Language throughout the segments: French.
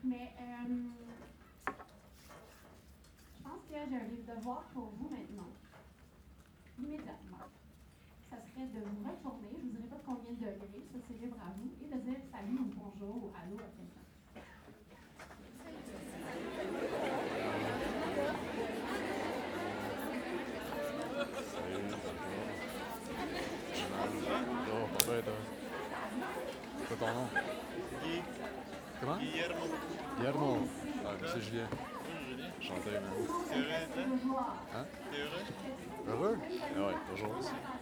Mais je pense que j'ai un livre devoir pour vous maintenant, immédiatement. Ça serait de vous retourner, je ne vous dirai pas de combien de degrés, ça c'est libre à vous, et de dire salut ou bonjour ou allô à quelqu'un. Oh, parfait, toi. C'est ton nom? Guy. Comment? Guillermo. Guillermo. Ah, c'est Julien. Bonjour Julien. Enchanté, man. T'es heureux d'être là? Hein? T'es heureux? Heureux? Ah ouais, toujours.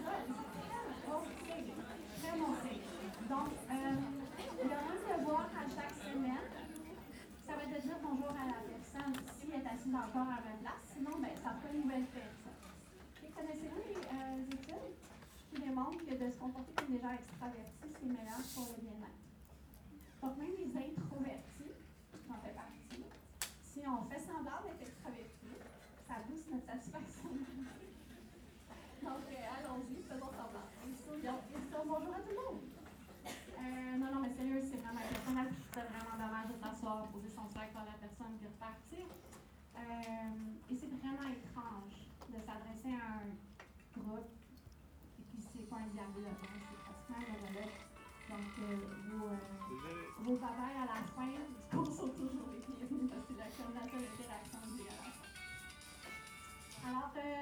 Vraiment safe. Donc, il y a un devoir à chaque semaine. Ça va être de dire bonjour à la personne si elle est assise encore à la même place. Sinon, ben, ça fera une nouvelle personne. Et connaissez-vous les études qui démontrent que de se comporter comme des gens extravertis, c'est meilleur pour le bien-être? Donc, même les introvertis, j'en fais partie, si on fait semblant d'être extraverti, ça booste notre satisfaction. Donc, allons-y, faisons semblant. Et disons bonjour à tout le monde. Non, mais sérieux, c'est vraiment personnel. C'est vraiment dommage de s'asseoir, poser son sac par la personne et repartir. Et c'est vraiment étrange de s'adresser à un groupe et puis c'est pas un diable là, c'est pratiquement un relais. Donc, vos bye à la fin du cours sont toujours les bienvenus parce que c'est la seule interaction que j'ai à la fin. Alors,